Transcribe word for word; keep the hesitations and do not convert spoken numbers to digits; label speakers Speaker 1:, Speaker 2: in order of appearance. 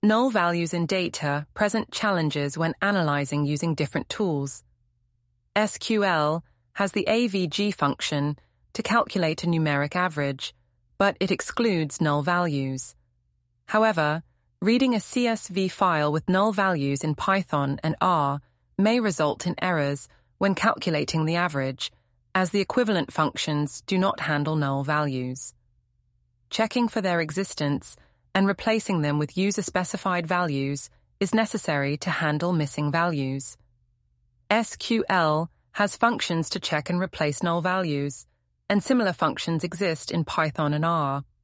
Speaker 1: Null values in data present challenges when analyzing using different tools. S Q L has the A V G function to calculate a numeric average, but it excludes null values. However, reading a C S V file with null values in Python and R may result in errors when calculating the average, as the equivalent functions do not handle null values. Checking for their existence and replacing them with user-specified values is necessary to handle missing values. S Q L has functions to check and replace null values, and similar functions exist in Python and R.